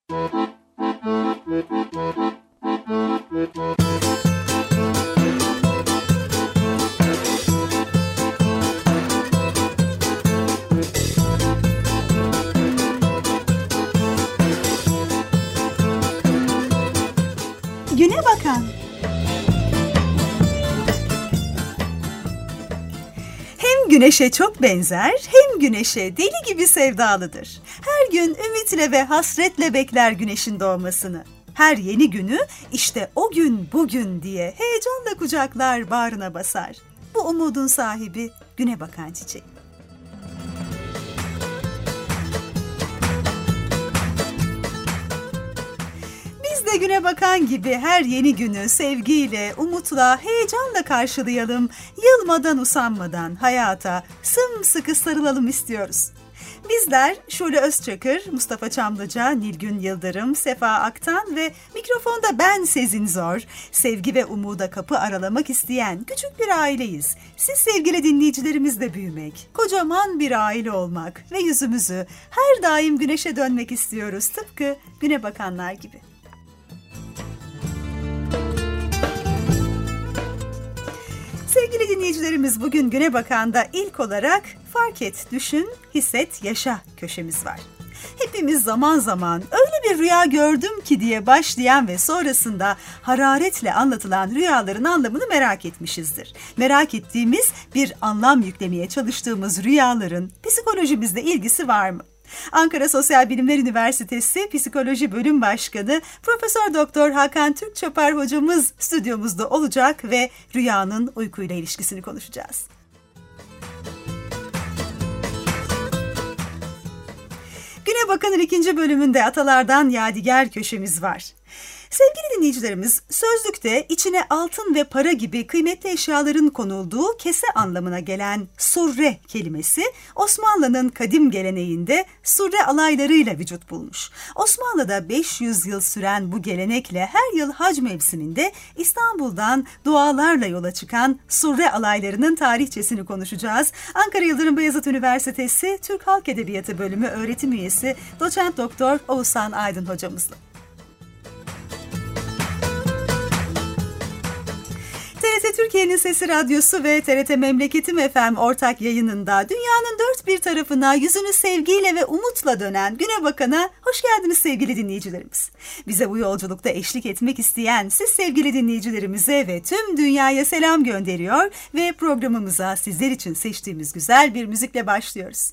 Güne bakan. Hem güneşe çok benzer, hem güneşe deli gibi sevdalıdır. Her gün ümitle ve hasretle bekler güneşin doğmasını. Her yeni günü işte o gün bugün diye heyecanla kucaklar, bağrına basar. Bu umudun sahibi güne bakan çiçek. Biz de güne bakan gibi her yeni günü sevgiyle, umutla, heyecanla karşılayalım. Yılmadan, usanmadan hayata sımsıkı sarılalım istiyoruz. Bizler Şule Özçakır, Mustafa Çamlıca, Nilgün Yıldırım, Sefa Aktan ve mikrofonda ben Sezin Zor, sevgi ve umuda kapı aralamak isteyen küçük bir aileyiz. Siz sevgili dinleyicilerimizle büyümek, kocaman bir aile olmak ve yüzümüzü her daim güneşe dönmek istiyoruz, tıpkı güne bakanlar gibi. Sevgili dinleyicilerimiz, bugün Güne Bakan'da ilk olarak Fark Et, Düşün, Hisset, Yaşa köşemiz var. Hepimiz zaman zaman öyle bir rüya gördüm ki diye başlayan ve sonrasında hararetle anlatılan rüyaların anlamını merak etmişizdir. Merak ettiğimiz, bir anlam yüklemeye çalıştığımız rüyaların psikolojimizle ilgisi var mı? Ankara Sosyal Bilimler Üniversitesi Psikoloji Bölüm Başkanı Profesör Doktor Hakan Türkçapar hocamız stüdyomuzda olacak ve rüyanın uykuyla ilişkisini konuşacağız. Güne Bakan'ın 2. bölümünde Atalardan Yadigar köşemiz var. Sevgili dinleyicilerimiz, sözlükte içine altın ve para gibi kıymetli eşyaların konulduğu kese anlamına gelen surre kelimesi, Osmanlı'nın kadim geleneğinde surre alaylarıyla vücut bulmuş. Osmanlı'da 500 yıl süren bu gelenekle her yıl hac mevsiminde İstanbul'dan dualarla yola çıkan surre alaylarının tarihçesini konuşacağız. Ankara Yıldırım Beyazıt Üniversitesi Türk Halk Edebiyatı Bölümü öğretim üyesi Doçent Doktor Oğuzhan Aydın hocamızla. TRT Türkiye'nin Sesi Radyosu ve TRT Memleketim FM ortak yayınında dünyanın dört bir tarafına yüzünü sevgiyle ve umutla dönen Güne Bakan'a hoş geldiniz sevgili dinleyicilerimiz. Bize bu yolculukta eşlik etmek isteyen siz sevgili dinleyicilerimize ve tüm dünyaya selam gönderiyor ve programımıza sizler için seçtiğimiz güzel bir müzikle başlıyoruz.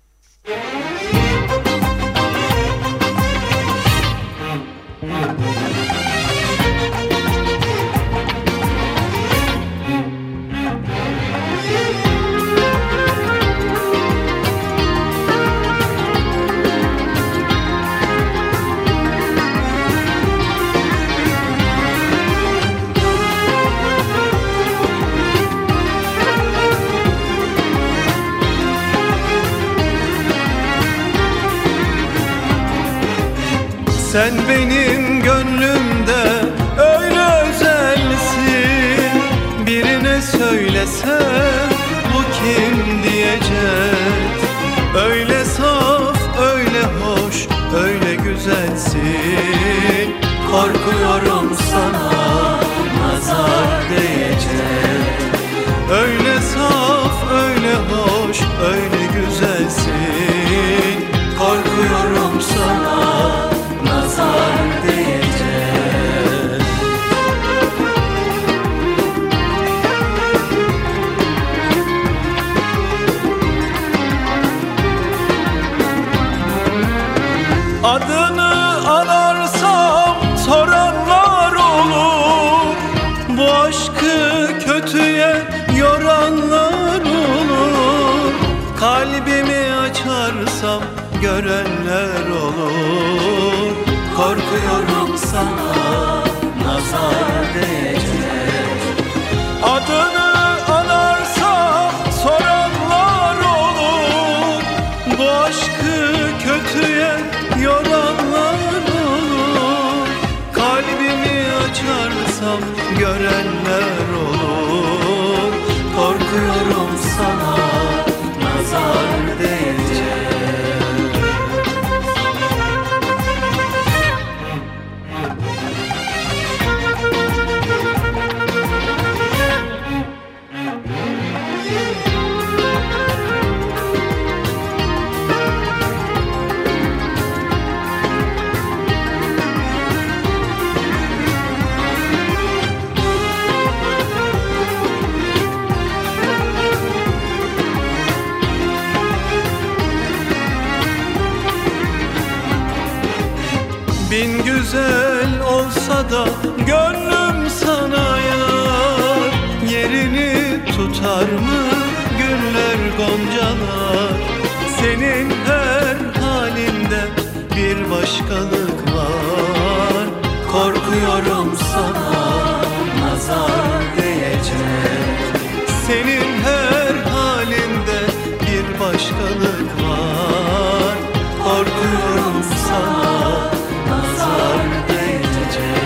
Sen benim gönlümde öyle özelsin, birine söylesen bu kim diyecek. Öyle saf, öyle hoş, öyle güzelsin, korkuyorum sana nazar değecek. Öyle saf, öyle hoş, öyle güzelsin, korkuyorum sana nazar değecek. Adını anarsam soranlar olur, bu aşkı kötüye yoranlar olur. Kalbimi açarsam görenler olur, korkuyorum sana nazar değecek. Adını anarsam soranlar olur, bu aşkı kötüye yoranlar olur. Kalbimi açarsam görenler olur, korkuyorum sana nazar değecek. Bin güzel olsa da gönlüm sana yar. Yerini tutar mı güller goncalar? Senin her halinde bir başkalık var. Korkuyorum sana nazar değecek. Senin her halinde bir başkalık var. Korkuyorum sana nazar değecek.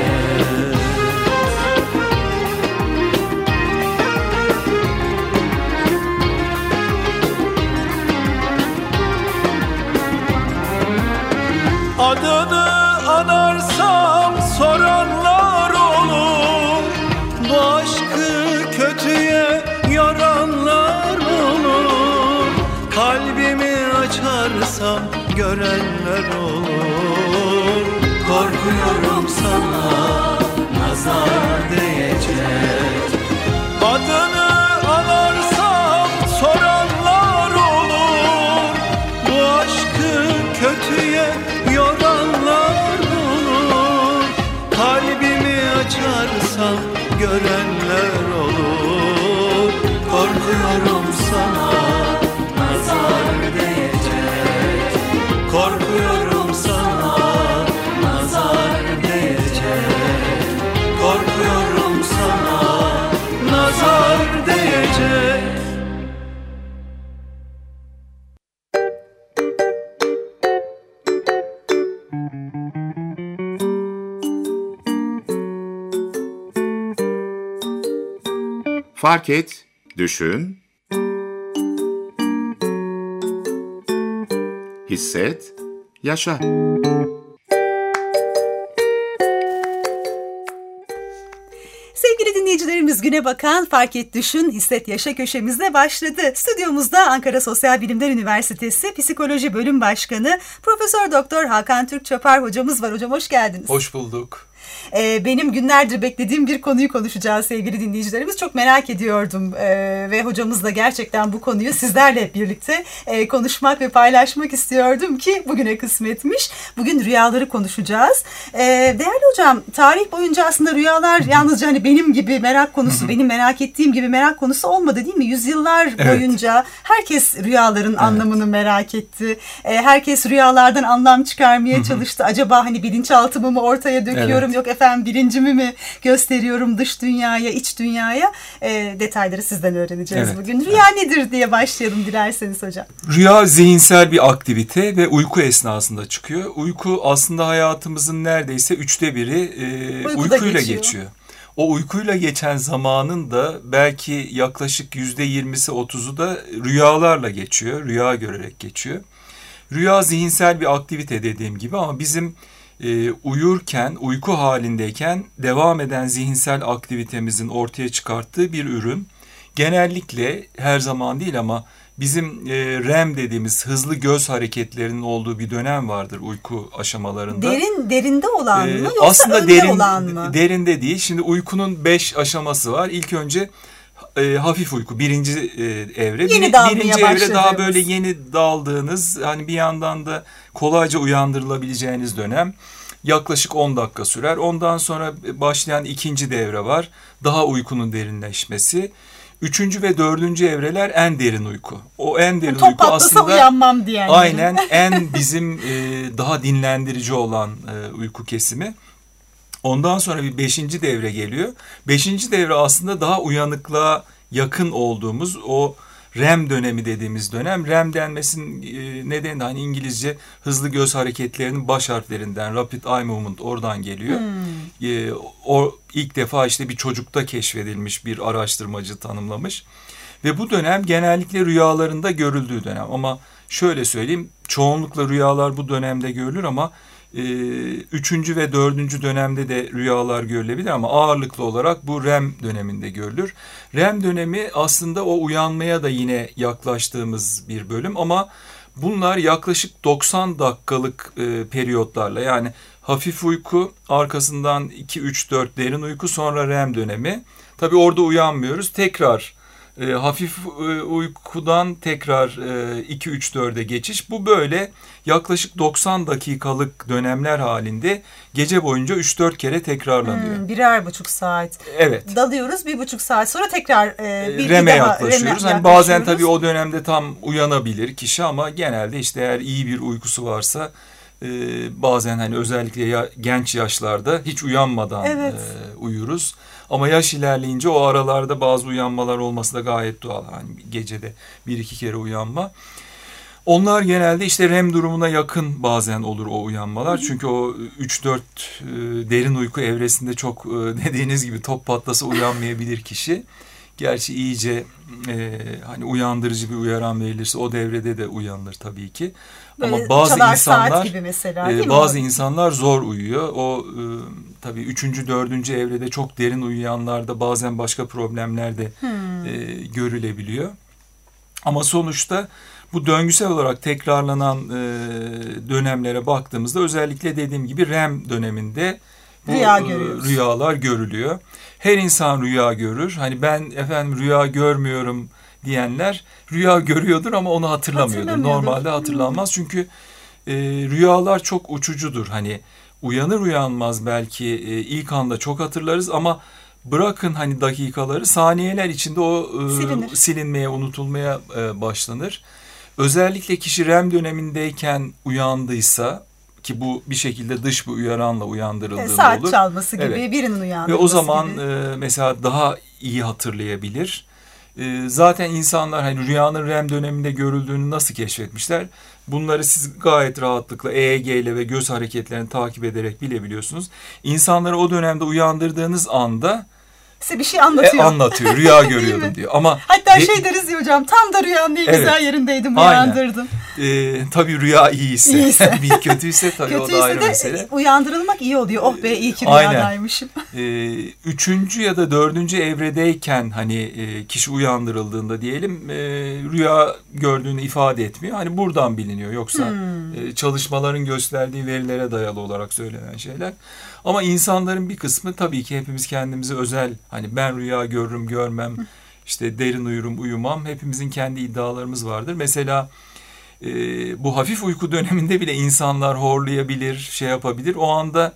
Adını anarsam soranlar olur. Bu aşkı kötüye yoranlar olur. Kalbimi açarsam görenler olur. Korkuyorum sana nazar değecek. Adını anarsam soranlar olur. Bu aşkı kötüye yoranlar olur. Kalbimi açarsam görenler olur. Korkuyorum sana nazar değecek. Korkuyorum sana nazar değecek. Korkuyorum sana nazar değecek. Fark et, düşün, hisset, yaşa. Sevgili dinleyicilerimiz, Güne Bakan Fark Et Düşün Hisset Yaşa köşemizde başladı. Stüdyomuzda Ankara Sosyal Bilimler Üniversitesi Psikoloji Bölüm Başkanı Profesör Doktor Hakan Türkçapar hocamız var. Hocam hoş geldiniz. Hoş bulduk. Benim günlerdir beklediğim bir konuyu konuşacağız sevgili dinleyicilerimiz. Çok merak ediyordum ve hocamızla gerçekten bu konuyu sizlerle birlikte konuşmak ve paylaşmak istiyordum ki bugüne kısmetmiş. Bugün rüyaları konuşacağız. Değerli hocam, tarih boyunca aslında rüyalar yalnızca hani benim gibi merak konusu, benim merak ettiğim gibi merak konusu olmadı değil mi? Yüzyıllar boyunca herkes rüyaların anlamını merak etti. Herkes rüyalardan anlam çıkarmaya çalıştı. Acaba hani bilinçaltımı mı ortaya döküyorum? Yok efendim bilincimi mi gösteriyorum dış dünyaya, iç dünyaya? Detayları sizden öğreneceğiz bugün. Rüya nedir diye başlayalım dilerseniz hocam. Rüya zihinsel bir aktivite ve uyku esnasında çıkıyor. Uyku aslında hayatımızın neredeyse 1/3 uykuyla geçiyor. O uykuyla geçen zamanın da belki yaklaşık %20'si 30'u da rüyalarla geçiyor. Rüya görerek geçiyor. Rüya zihinsel bir aktivite dediğim gibi ama bizim uyurken, uyku halindeyken devam eden zihinsel aktivitemizin ortaya çıkarttığı bir ürün. Genellikle her zaman değil ama bizim REM dediğimiz hızlı göz hareketlerinin olduğu bir dönem vardır uyku aşamalarında. Derinde olan mı yoksa aslında önde olan mı? Derinde değil. Şimdi uykunun 5 aşaması var. İlk önce hafif uyku birinci evre. Birinci evre daha böyle yeni daldığınız, hani bir yandan da kolayca uyandırılabileceğiniz dönem. Yaklaşık 10 dakika sürer. Ondan sonra başlayan ikinci devre var. Daha uykunun derinleşmesi. Üçüncü ve dördüncü evreler en derin uyku. O en derin uyku aslında uyanmam diyen. Aynen en bizim daha dinlendirici olan uyku kesimi. Ondan sonra bir 5. devre geliyor. 5. devre aslında daha uyanıklığa yakın olduğumuz o REM dönemi dediğimiz dönem. REM denmesinin nedeni de hani İngilizce hızlı göz hareketlerinin baş harflerinden, rapid eye movement oradan geliyor. O ilk defa işte bir çocukta keşfedilmiş, bir araştırmacı tanımlamış. Ve bu dönem genellikle rüyalarında görüldüğü dönem. Ama şöyle söyleyeyim, çoğunlukla rüyalar bu dönemde görülür ama 3. ve 4. dönemde de rüyalar görülebilir ama ağırlıklı olarak bu REM döneminde görülür. REM dönemi aslında o uyanmaya da yine yaklaştığımız bir bölüm ama bunlar yaklaşık 90 dakikalık periyotlarla, yani hafif uyku, arkasından 2-3-4 derin uyku, sonra REM dönemi. Tabii orada uyanmıyoruz. Tekrar Hafif uykudan tekrar 2-3-4'e geçiş. Bu böyle yaklaşık 90 dakikalık dönemler halinde gece boyunca 3-4 kere tekrarlanıyor. Birer buçuk saat. Evet. Dalıyoruz, 1,5 saat sonra tekrar REM'e yaklaşıyoruz. Hani bazen tabii o dönemde tam uyanabilir kişi ama genelde işte eğer iyi bir uykusu varsa bazen hani özellikle genç yaşlarda hiç uyanmadan uyuruz. Ama yaş ilerleyince o aralarda bazı uyanmalar olması da gayet doğal. Hani gecede 1-2 kere uyanma. Onlar genelde işte REM durumuna yakın bazen olur o uyanmalar. Çünkü o 3-4 derin uyku evresinde çok dediğiniz gibi top patlasa uyanmayabilir kişi. Gerçi iyice hani uyandırıcı bir uyaran verilirse o devrede de uyanılır tabii ki. Böyle ama bazı gibi mesela, bazı insanlar zor uyuyor. O tabii 3. 4. evrede çok derin uyuyanlarda bazen başka problemler de görülebiliyor. Ama sonuçta bu döngüsel olarak tekrarlanan dönemlere baktığımızda özellikle dediğim gibi REM döneminde bu rüyalar görülüyor. Her insan rüya görür. Hani ben efendim rüya görmüyorum diyenler rüya görüyordur ama onu hatırlamıyordur. Normalde hatırlanmaz çünkü rüyalar çok uçucudur. Hani uyanır uyanmaz belki ilk anda çok hatırlarız ama bırakın hani dakikaları, saniyeler içinde o silinmeye, unutulmaya başlanır. Özellikle kişi REM dönemindeyken uyandıysa, ki bu bir şekilde dış bir uyaranla uyandırıldığında olur. Saat çalması gibi, birinin uyandırması gibi. Ve o zaman gibi. Mesela daha iyi hatırlayabilir. Zaten insanlar hani rüyanın REM döneminde görüldüğünü nasıl keşfetmişler? Bunları siz gayet rahatlıkla EEG ile ve göz hareketlerini takip ederek bilebiliyorsunuz. İnsanları o dönemde uyandırdığınız anda size bir şey anlatıyor. Anlatıyor. Rüya görüyordum diyor. Ama hatta şey deriz ya hocam, tam da rüyanın ne güzel yerindeydim, uyandırdım. Tabii rüya iyiyse. Bir kötüyse tabii o da ayrı mesele. Uyandırılmak iyi oluyor. Oh be, iyi ki rüyadaymışım. 3. ya da 4. evredeyken hani kişi uyandırıldığında diyelim rüya gördüğünü ifade etmiyor. Hani buradan biliniyor. Yoksa çalışmaların gösterdiği verilere dayalı olarak söylenen şeyler. Ama insanların bir kısmı tabii ki hepimiz kendimizi özel, hani ben rüya görürüm görmem, işte derin uyurum uyumam, hepimizin kendi iddialarımız vardır. Mesela bu hafif uyku döneminde bile insanlar horlayabilir, şey yapabilir. O anda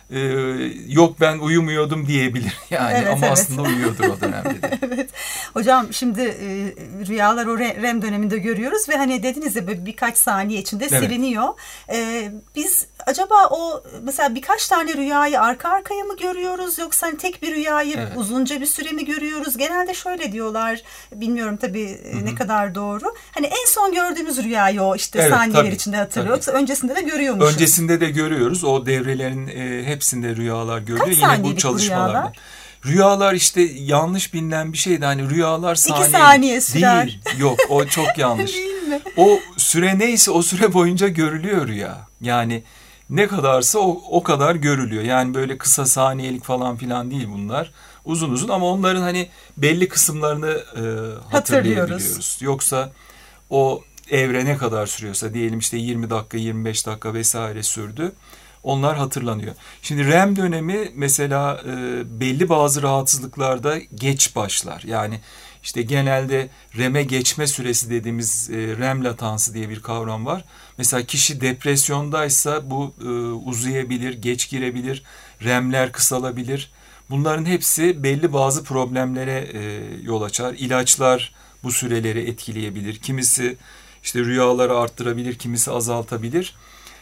yok ben uyumuyordum diyebilir yani, ama aslında uyuyordur o dönemde de. Evet. Hocam şimdi rüyalar o REM döneminde görüyoruz ve hani dediniz ya birkaç saniye içinde siliniyor. Biz acaba o mesela birkaç tane rüyayı arka arkaya mı görüyoruz, yoksa hani tek bir rüyayı uzunca bir süre mi görüyoruz? Genelde şöyle diyorlar, bilmiyorum tabii ne kadar doğru. Hani en son gördüğümüz rüyayı o işte saniyeler içinde hatırlıyor. Yoksa öncesinde de görüyormuşuz. Öncesinde de görüyoruz. O devrelerin hepsinde rüyalar görülüyor. Yine bu çalışmalarda. Rüyalar işte yanlış bilinen bir şeydi. Hani rüyalar saniye. 2 saniye sürer. Değil. Yok, o çok yanlış. Değil mi? O süre neyse o süre boyunca görülüyor rüya. Yani ne kadarsa o kadar görülüyor. Yani böyle kısa saniyelik falan filan değil bunlar. Uzun uzun, ama onların hani belli kısımlarını hatırlayabiliyoruz. Yoksa o evre ne kadar sürüyorsa, diyelim işte 20 dakika, 25 dakika vesaire sürdü. Onlar hatırlanıyor. Şimdi REM dönemi mesela belli bazı rahatsızlıklarda geç başlar. Yani işte genelde REM'e geçme süresi dediğimiz REM latansı diye bir kavram var. Mesela kişi depresyondaysa bu uzayabilir, geç girebilir, REM'ler kısalabilir. Bunların hepsi belli bazı problemlere yol açar. İlaçlar bu süreleri etkileyebilir. Kimisi işte rüyaları arttırabilir, kimisi azaltabilir.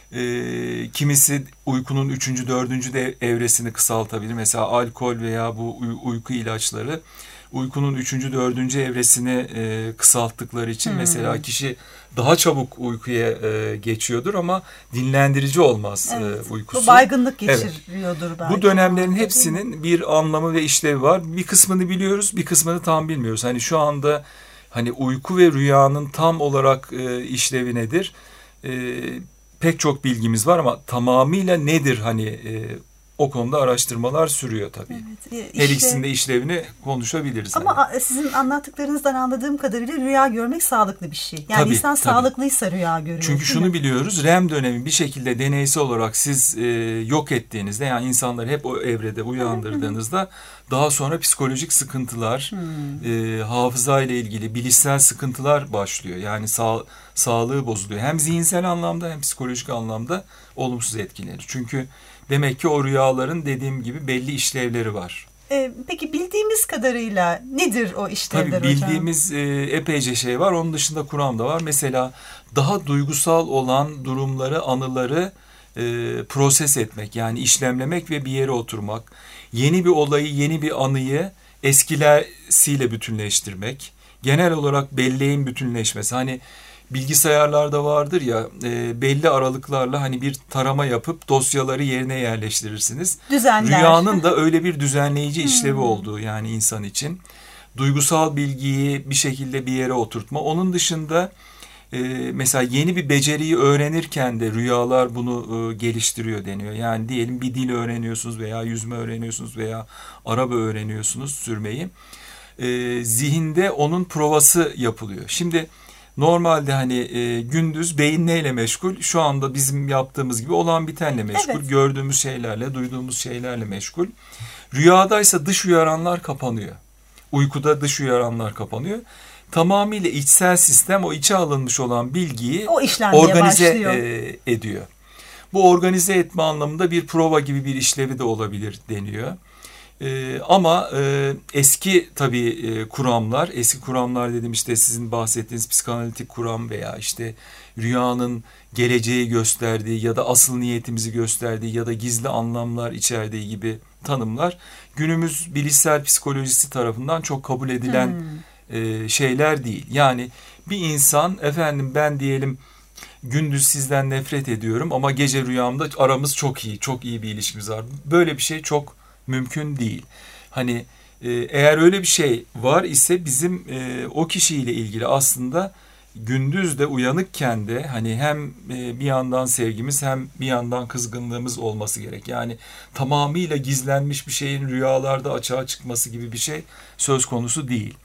Kimisi uykunun 3. 4. evresini kısaltabilir. Mesela alkol veya bu uyku ilaçları uykunun 3. 4. evresini kısalttıkları için mesela kişi daha çabuk uykuya geçiyordur ama dinlendirici olmaz uykusu. Bu baygınlık geçiriyordur belki. Bu dönemlerin hepsinin bir anlamı ve işlevi var. Bir kısmını biliyoruz, bir kısmını tam bilmiyoruz. Hani şu anda hani uyku ve rüyanın tam olarak işlevi nedir? Pek çok bilgimiz var ama tamamıyla nedir hani o konuda araştırmalar sürüyor tabii. Evet, Her ikisinin de işlevini konuşabiliriz. Ama sizin anlattıklarınızdan anladığım kadarıyla rüya görmek sağlıklı bir şey. Yani tabii, insan tabii. sağlıklıysa rüya görüyor. Çünkü şunu biliyoruz, REM dönemi bir şekilde deneysel olarak siz yok ettiğinizde, yani insanları hep o evrede uyandırdığınızda daha sonra psikolojik sıkıntılar, hafıza ile ilgili bilişsel sıkıntılar başlıyor. Yani sağlığı bozuluyor. Hem zihinsel anlamda hem psikolojik anlamda olumsuz etkileri. Çünkü demek ki o rüyaların dediğim gibi belli işlevleri var. Peki bildiğimiz kadarıyla nedir o işlevler Tabii hocam? bildiğimiz epeyce şey var. Onun dışında Kur'an da var. Mesela daha duygusal olan durumları, anıları proses etmek, yani işlemlemek ve bir yere oturmak. Yeni bir olayı, yeni bir anıyı eskileriyle bütünleştirmek. Genel olarak belleğin bütünleşmesi. Hani bilgisayarlarda vardır ya, belli aralıklarla hani bir tarama yapıp dosyaları yerine yerleştirirsiniz. Düzenler. Rüyanın da öyle bir düzenleyici işlevi olduğu, yani insan için. Duygusal bilgiyi bir şekilde bir yere oturtma. Onun dışında mesela yeni bir beceriyi öğrenirken de rüyalar bunu geliştiriyor deniyor. Yani diyelim bir dil öğreniyorsunuz veya yüzme öğreniyorsunuz veya araba öğreniyorsunuz, sürmeyi. Zihinde onun provası yapılıyor. Şimdi normalde hani gündüz beyin neyle meşgul? Şu anda bizim yaptığımız gibi olan bitenle meşgul. Evet. Gördüğümüz şeylerle, duyduğumuz şeylerle meşgul. Rüyadaysa dış uyaranlar kapanıyor. Uykuda dış uyaranlar kapanıyor. Tamamıyla içsel sistem o içe alınmış olan bilgiyi organize ediyor. Bu organize etme anlamında bir prova gibi bir işlevi de olabilir deniyor. Ama eski tabii kuramlar, eski kuramlar dedim işte sizin bahsettiğiniz psikanalitik kuram veya işte rüyanın geleceği gösterdiği ya da asıl niyetimizi gösterdiği ya da gizli anlamlar içerdiği gibi tanımlar günümüz bilişsel psikolojisi tarafından çok kabul edilen şeyler değil. Yani bir insan ben diyelim gündüz sizden nefret ediyorum ama gece rüyamda aramız çok iyi, çok iyi bir ilişkimiz var. Böyle bir şey çok mümkün değil. Hani eğer öyle bir şey var ise bizim o kişiyle ilgili aslında gündüz de uyanıkken de hani hem bir yandan sevgimiz hem bir yandan kızgınlığımız olması gerek. Yani tamamıyla gizlenmiş bir şeyin rüyalarda açığa çıkması gibi bir şey söz konusu değil.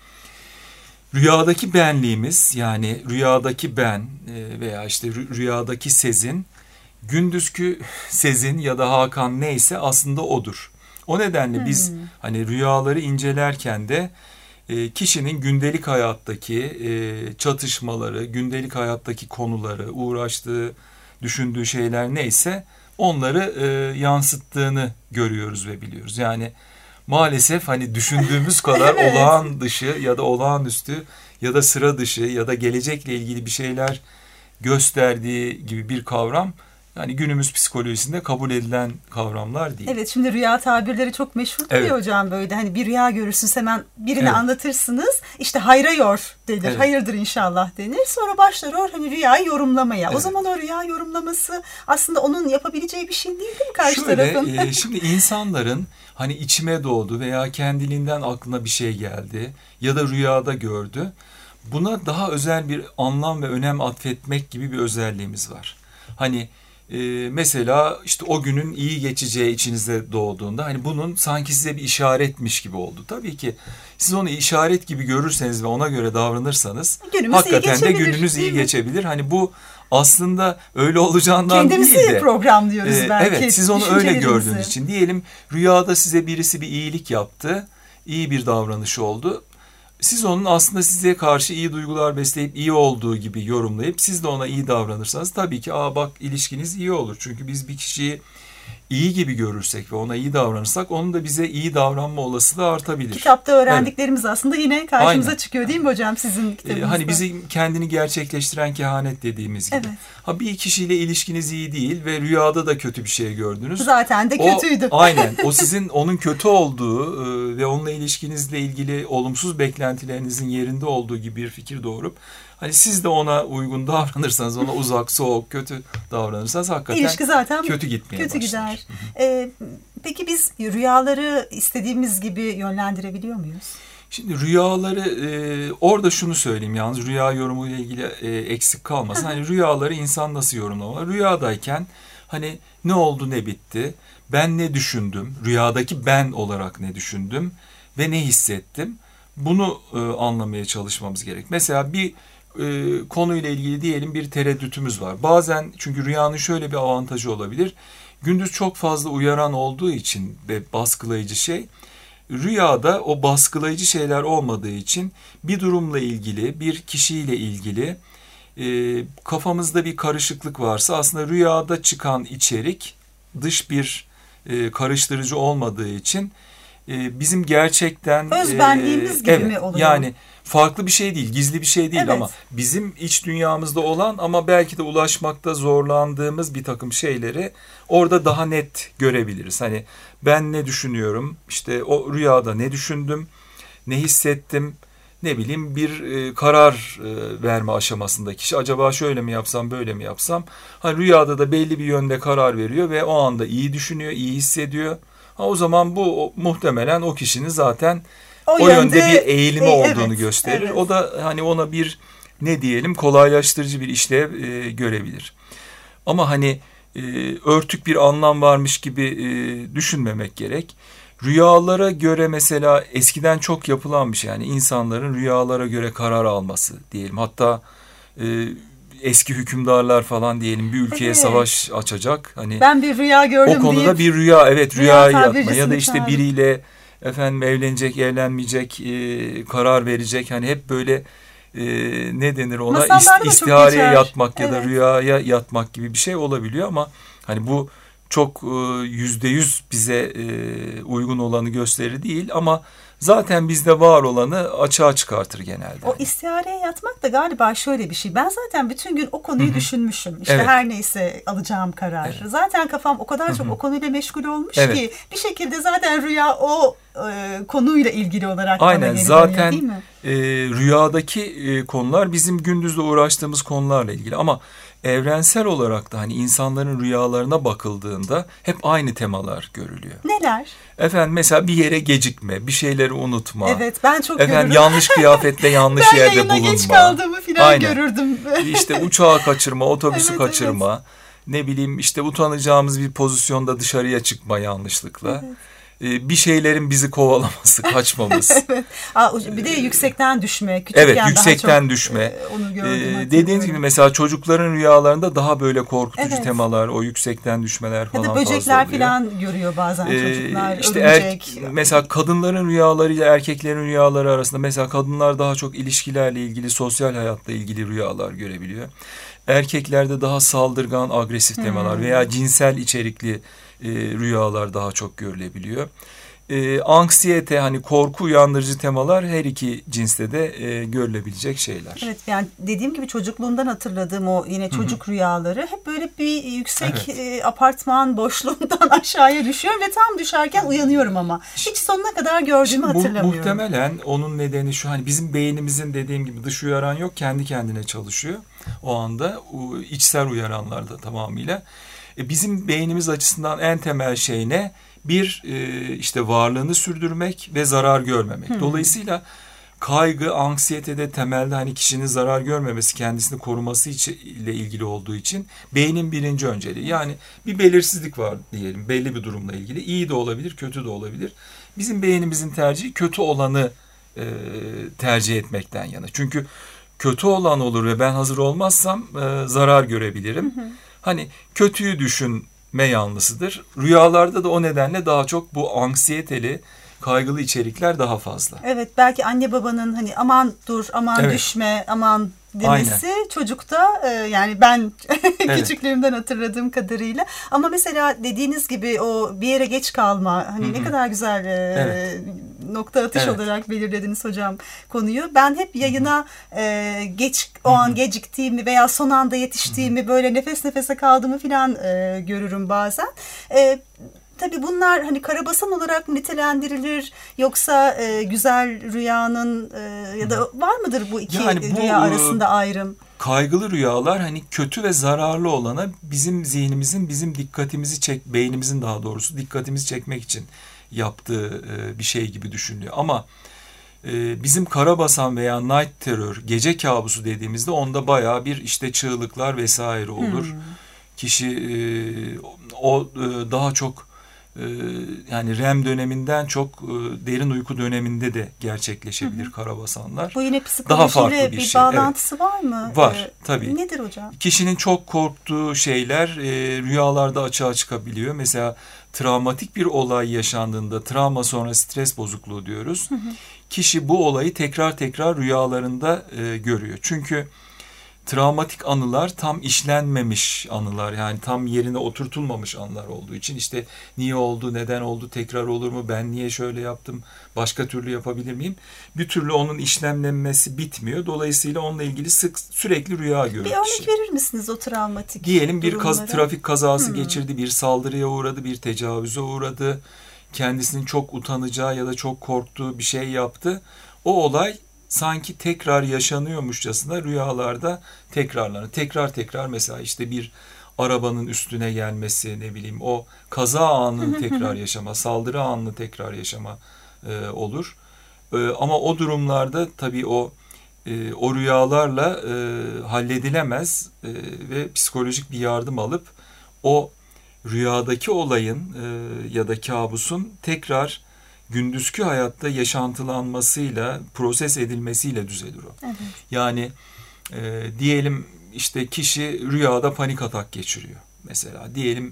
Rüyadaki benliğimiz, yani rüyadaki ben veya işte rüyadaki Sezin, gündüzkü Sezin ya da Hakan neyse aslında odur. O nedenle biz hani rüyaları incelerken de kişinin gündelik hayattaki çatışmaları, gündelik hayattaki konuları, uğraştığı, düşündüğü şeyler neyse onları yansıttığını görüyoruz ve biliyoruz. Yani maalesef hani düşündüğümüz kadar Evet. olağan dışı ya da olağanüstü ya da sıra dışı ya da gelecekle ilgili bir şeyler gösterdiği gibi bir kavram, yani günümüz psikolojisinde kabul edilen kavramlar değil. Evet, şimdi rüya tabirleri çok meşhur değil Evet. hocam, böyle hani bir rüya görürsünüz hemen birine Evet. anlatırsınız, işte hayra yor denir, Evet. hayırdır inşallah denir, sonra başlar o hani rüyayı yorumlamaya. O Evet. zaman o rüya yorumlaması aslında onun yapabileceği bir şey değil mi karşı Şöyle, tarafın? şimdi insanların hani içime doğdu veya kendiliğinden aklına bir şey geldi ya da rüyada gördü, buna daha özel bir anlam ve önem atfetmek gibi bir özelliğimiz var. Hani mesela işte o günün iyi geçeceği içinizde doğduğunda hani bunun sanki size bir işaretmiş gibi oldu. Tabii ki siz onu işaret gibi görürseniz ve ona göre davranırsanız Günümüz hakikaten iyi de geçebilir, gününüz iyi değil mi? geçebilir. Hani bu aslında öyle olacağından Kendimizi değil de. programlıyoruz belki. Evet, siz onu öyle düşüncelerimizi. gördüğünüz için. Diyelim rüyada size birisi bir iyilik yaptı, iyi bir davranış oldu. Siz onun aslında size karşı iyi duygular besleyip iyi olduğu gibi yorumlayıp siz de ona iyi davranırsanız tabii ki bak ilişkiniz iyi olur. Çünkü biz bir kişiyi iyi gibi görürsek ve ona iyi davranırsak onun da bize iyi davranma olasılığı artabilir. Kitapta öğrendiklerimiz aslında yine karşımıza Aynen. çıkıyor değil mi hocam sizin kitabınızda? Hani bizi kendini gerçekleştiren kehanet dediğimiz gibi. Evet. Bir kişiyle ilişkiniz iyi değil ve rüyada da kötü bir şey gördünüz. Zaten de kötüydü. Aynen. O sizin onun kötü olduğu ve onunla ilişkinizle ilgili olumsuz beklentilerinizin yerinde olduğu gibi bir fikir doğurup hani siz de ona uygun davranırsanız, ona uzak, soğuk, kötü davranırsanız hakikaten İlişki zaten kötü gitmeye başlar. gider. Peki biz rüyaları istediğimiz gibi yönlendirebiliyor muyuz? Şimdi rüyaları orada şunu söyleyeyim yalnız rüya yorumuyla ilgili eksik kalmasın. Hani rüyaları insan nasıl yorumlamalı? Rüyadayken Hani ne oldu ne bitti, ben ne düşündüm, rüyadaki ben olarak ne düşündüm ve ne hissettim, bunu anlamaya çalışmamız gerek. Mesela bir konuyla ilgili diyelim bir tereddütümüz var. Bazen çünkü rüyanın şöyle bir avantajı olabilir. Gündüz çok fazla uyaran olduğu için ve baskılayıcı şey, rüyada o baskılayıcı şeyler olmadığı için bir durumla ilgili, bir kişiyle ilgili kafamızda bir karışıklık varsa aslında rüyada çıkan içerik dış bir karıştırıcı olmadığı için bizim gerçekten özbenliğimiz gibi evet, mi oluyor? Yani farklı bir şey değil, gizli bir şey değil Evet. ama bizim iç dünyamızda olan ama belki de ulaşmakta zorlandığımız bir takım şeyleri orada daha net görebiliriz. Hani ben ne düşünüyorum, işte o rüyada ne düşündüm, ne hissettim, ne bileyim bir karar verme aşamasında kişi acaba şöyle mi yapsam, böyle mi yapsam? Hani rüyada da belli bir yönde karar veriyor ve o anda iyi düşünüyor, iyi hissediyor. O zaman bu muhtemelen o kişinin zaten o yönde bir eğilimi olduğunu evet, gösterir. Evet. O da hani ona bir ne diyelim kolaylaştırıcı bir işlev görebilir. Ama hani örtük bir anlam varmış gibi düşünmemek gerek. Rüyalara göre mesela eskiden çok yapılan bir şey. Yani insanların rüyalara göre karar alması diyelim. Hatta eski hükümdarlar falan diyelim bir ülkeye Evet. savaş açacak. Hani Ben bir rüya gördüm o konuda deyip bir rüya, evet rüyayı yapma ya da tabircisini işte çağırıp. biriyle efendim evlenecek, evlenmeyecek karar verecek. Hani hep böyle ne denir ona Masallarda da çok istihareye geçer. yatmak ya da Evet. rüyaya yatmak gibi bir şey olabiliyor ama hani bu çok %100 bize uygun olanı gösterir değil ama zaten bizde var olanı açığa çıkartır genelde. O istihareye yatmak da galiba şöyle bir şey. Ben zaten bütün gün o konuyu düşünmüşüm. İşte Evet. her neyse alacağım karar. Evet. Zaten kafam o kadar çok o konuyla meşgul olmuş Evet. ki bir şekilde zaten rüya o konuyla ilgili olarak bana Aynen geri zaten dönüyor, değil mi? rüyadaki konular bizim gündüzle uğraştığımız konularla ilgili ama evrensel olarak da hani insanların rüyalarına bakıldığında hep aynı temalar görülüyor. Neler? Efendim mesela bir yere gecikme, bir şeyleri unutma. Evet, ben çok Efendim görürüm. yanlış kıyafetle yanlış Ben yerde yayına bulunma. geç kaldığımı falan Aynen. görürdüm. İşte uçağı kaçırma, otobüsü Evet, kaçırma. Ne bileyim işte utanacağımız bir pozisyonda dışarıya çıkma yanlışlıkla. Bir şeylerin bizi kovalaması, kaçmamız. Evet. Bir de yüksekten düşme. Küçükken Evet, daha yüksekten çok, düşme. onu gördüm, hatırlıyorum. Dediğiniz gibi mesela çocukların rüyalarında daha böyle korkutucu Evet. temalar, o yüksekten düşmeler ya falan da fazla böcekler oluyor. falan görüyor bazen çocuklar. İşte Örümcek. mesela kadınların rüyalarıyla erkeklerin rüyaları arasında mesela kadınlar daha çok ilişkilerle ilgili, sosyal hayatla ilgili rüyalar görebiliyor. Erkeklerde daha saldırgan, agresif temalar veya cinsel içerikli rüyalar daha çok görülebiliyor. Anksiyete hani korku uyandırıcı temalar her iki cinste de görülebilecek şeyler. Evet, yani dediğim gibi çocukluğumdan hatırladığım o yine çocuk rüyaları hep böyle bir yüksek apartman boşluğundan aşağıya düşüyorum ve tam düşerken uyanıyorum ama hiç sonuna kadar gördüğümü hatırlamıyorum. Muhtemelen onun nedeni şu hani bizim beynimizin dediğim gibi dış uyaran yok kendi kendine çalışıyor o anda içsel uyaranlar da tamamıyla. Bizim beynimiz açısından en temel şey ne? Bir işte varlığını sürdürmek ve zarar görmemek. Dolayısıyla kaygı, anksiyetede temelde hani kişinin zarar görmemesi, kendisini koruması ile ilgili olduğu için beynin birinci önceliği. Yani bir belirsizlik var diyelim belli bir durumla ilgili. İyi de olabilir, kötü de olabilir. Bizim beynimizin tercihi kötü olanı tercih etmekten yana. Çünkü kötü olan olur ve ben hazır olmazsam zarar görebilirim. Hani kötüyü düşünme yanlısıdır. Rüyalarda da o nedenle daha çok bu anksiyeteli, kaygılı içerikler daha fazla. Evet, belki anne babanın hani aman dur, aman düşme, aman demesi çocukta yani ben küçüklüğümden hatırladığım kadarıyla. Ama mesela dediğiniz gibi o bir yere geç kalma hani ne kadar güzel nokta atış olarak belirlediniz hocam konuyu. Ben hep yayına o an geciktiğimi veya son anda yetiştiğimi böyle nefes nefese kaldığımı falan görürüm bazen. Tabii bunlar hani karabasan olarak mı nitelendirilir yoksa güzel rüyanın ya da var mıdır bu iki rüya arasında ayrım? Kaygılı rüyalar hani kötü ve zararlı olana bizim zihnimizin bizim beynimizin daha doğrusu dikkatimizi çekmek için yaptığı bir şey gibi düşünülüyor. Ama bizim karabasan veya night terror, gece kabusu dediğimizde onda bayağı bir işte çığlıklar vesaire olur. Kişi daha çok yani REM döneminden çok derin uyku döneminde de gerçekleşebilir karabasanlar. Bu yine daha farklı psikolojiyle bir şey. bağlantısı var mı? Var tabii. Nedir hocam? Kişinin çok korktuğu şeyler rüyalarda açığa çıkabiliyor. Mesela travmatik bir olay yaşandığında, travma sonra stres bozukluğu diyoruz. Kişi bu olayı tekrar tekrar rüyalarında görüyor. Çünkü travmatik anılar tam işlenmemiş anılar, yani tam yerine oturtulmamış anılar olduğu için işte niye oldu, neden oldu, tekrar olur mu, ben niye şöyle yaptım, başka türlü yapabilir miyim? Bir türlü onun işlemlenmesi bitmiyor. Dolayısıyla onunla ilgili sürekli rüya görüyor. Bir örnek verir misiniz o travmatik diyelim bir durumları? trafik kazası geçirdi, bir saldırıya uğradı, bir tecavüze uğradı. Kendisinin çok utanacağı ya da çok korktuğu bir şey yaptı. O olay sanki tekrar yaşanıyormuşçasına rüyalarda tekrarlanır. Tekrar mesela işte bir arabanın üstüne gelmesi, ne bileyim o kaza anını tekrar yaşama, saldırı anını tekrar yaşama olur. Ama o durumlarda tabii o rüyalarla halledilemez ve psikolojik bir yardım alıp o rüyadaki olayın ya da kabusun tekrar gündüzkü hayatta yaşantılanmasıyla, proses edilmesiyle düzelir o. Evet. Yani diyelim işte kişi rüyada panik atak geçiriyor. Mesela diyelim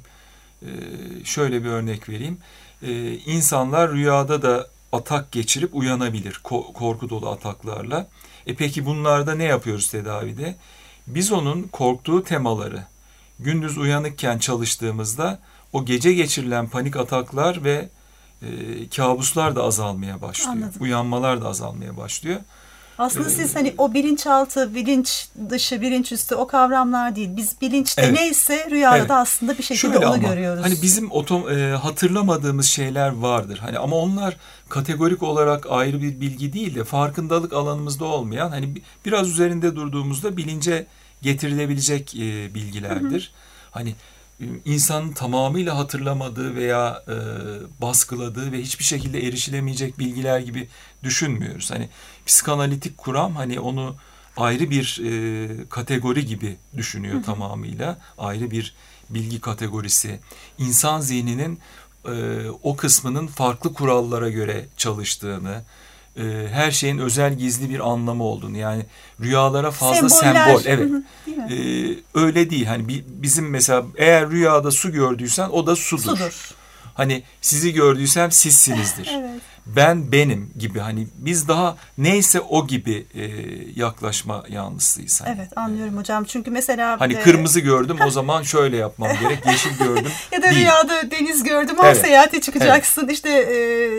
şöyle bir örnek vereyim. İnsanlar rüyada da atak geçirip uyanabilir korku dolu ataklarla. Peki bunlarda ne yapıyoruz tedavide? Biz onun korktuğu temaları gündüz uyanıkken çalıştığımızda o gece geçirilen panik ataklar ve kabuslar da azalmaya başlıyor. Anladım. Uyanmalar da azalmaya başlıyor. Aslında siz hani o bilinçaltı, bilinç dışı, bilinç üstü o kavramlar değil. Biz bilinçte neyse rüyada da aslında bir şekilde şöyle onu görüyoruz. Hani bizim hatırlamadığımız şeyler vardır. Hani ama onlar kategorik olarak ayrı bir bilgi değil de farkındalık alanımızda olmayan, hani biraz üzerinde durduğumuzda bilince getirilebilecek bilgilerdir. Hani insanın tamamıyla hatırlamadığı veya baskıladığı ve hiçbir şekilde erişilemeyecek bilgiler gibi düşünmüyoruz. Hani psikanalitik kuram hani onu ayrı bir kategori gibi düşünüyor tamamıyla. Ayrı bir bilgi kategorisi. İnsan zihninin o kısmının farklı kurallara göre çalıştığını, her şeyin özel gizli bir anlamı olduğunu, yani rüyalara fazla sembol. Evet. Öyle değil. Hani bizim mesela eğer rüyada su gördüysen o da sudur. Hani sizi gördüysem sizsinizdir. Evet. Ben benim gibi, hani biz daha neyse o gibi yaklaşma yanlısıyız. Hani. Evet, anlıyorum hocam. Çünkü mesela hani kırmızı gördüm o zaman şöyle yapmam gerek. Yeşil gördüm. Ya da rüyada deniz gördüm ama seyahate çıkacaksın. Evet. İşte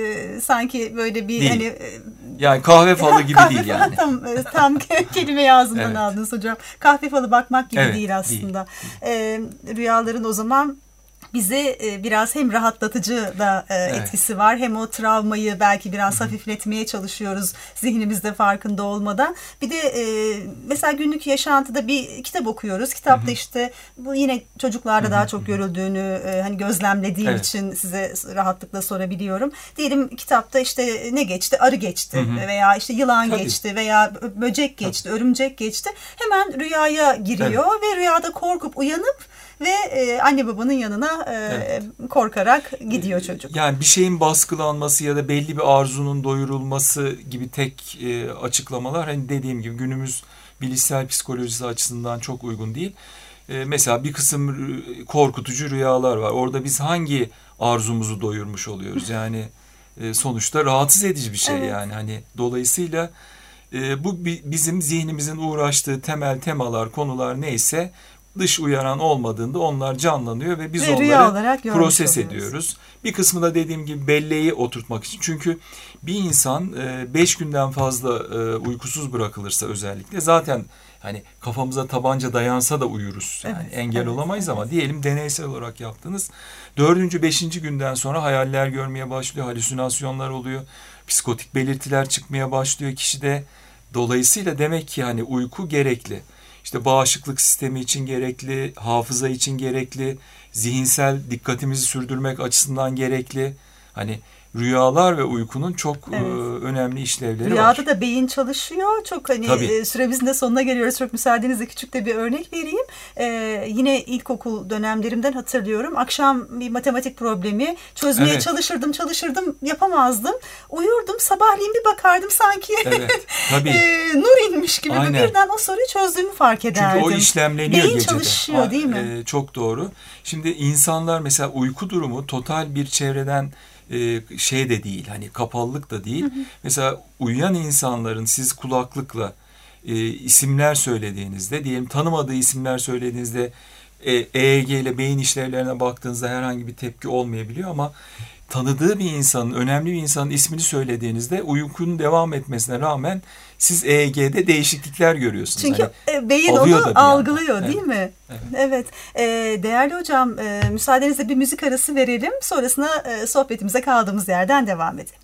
sanki böyle bir değil. Hani yani kahve falı gibi değil yani. Tam kelimeyi ağzından aldınız hocam. Kahve falı bakmak gibi değil aslında. Değil. Rüyaların o zaman bize biraz hem rahatlatıcı da etkisi var. Hem o travmayı belki biraz hafifletmeye çalışıyoruz zihnimizde farkında olmadan. Bir de mesela günlük yaşantıda bir kitap okuyoruz. Kitapta işte bu yine çocuklarda daha çok görüldüğünü hani gözlemlediğim için size rahatlıkla sorabiliyorum. Diyelim kitapta işte ne geçti? Arı geçti veya işte yılan geçti veya böcek geçti, örümcek geçti. Hemen rüyaya giriyor ve rüyada korkup uyanıp ve anne babanın yanına korkarak gidiyor çocuk. Yani bir şeyin baskılanması ya da belli bir arzunun doyurulması gibi tek açıklamalar hani dediğim gibi günümüz bilişsel psikolojisi açısından çok uygun değil. Mesela bir kısım korkutucu rüyalar var. Orada biz hangi arzumuzu doyurmuş oluyoruz? Yani sonuçta rahatsız edici bir şey yani. Hani dolayısıyla bu bizim zihnimizin uğraştığı temel temalar, konular neyse dış uyaran olmadığında onlar canlanıyor ve biz onları proses ediyoruz. Bir kısmı da dediğim gibi belleği oturtmak için. Çünkü bir insan 5 günden fazla uykusuz bırakılırsa özellikle zaten hani kafamıza tabanca dayansa da uyuruz. Yani engel olamayız ama diyelim deneysel olarak yaptınız. 4. 5. günden sonra hayaller görmeye başlıyor, halüsinasyonlar oluyor, psikotik belirtiler çıkmaya başlıyor kişide. Dolayısıyla demek ki hani uyku gerekli. İşte bağışıklık sistemi için gerekli, hafıza için gerekli, zihinsel dikkatimizi sürdürmek açısından gerekli. Hani rüyalar ve uykunun çok Evet. önemli işlevleri Rüyada var. da beyin çalışıyor. Çok hani Tabii. süremizin de sonuna geliyoruz. Çok müsaadenizle küçük de bir örnek vereyim. Yine ilkokul dönemlerimden hatırlıyorum. Akşam bir matematik problemi çözmeye Evet. çalışırdım, yapamazdım. Uyurdum, sabahleyin bir bakardım sanki Evet, tabii. nur inmiş gibi. Aynen. Ve birden o soruyu çözdüğümü fark ederdim. Çünkü o işlemleniyor beyin gecede. çalışıyor değil mi? Çok doğru. Şimdi insanlar mesela uyku durumu total bir çevreden şey de değil, hani kapalılık da değil. Mesela uyuyan insanların siz kulaklıkla isimler söylediğinizde, diyelim tanımadığı isimler söylediğinizde EEG ile beyin işlevlerine baktığınızda herhangi bir tepki olmayabiliyor ama tanıdığı bir insanın, önemli bir insanın ismini söylediğinizde uykunun devam etmesine rağmen siz EEG'de değişiklikler görüyorsunuz. Çünkü Hani beyin alıyor da onu bir yandan. algılıyor değil mi? Evet. Değerli hocam, müsaadenizle bir müzik arası verelim. Sonrasında sohbetimize kaldığımız yerden devam edelim.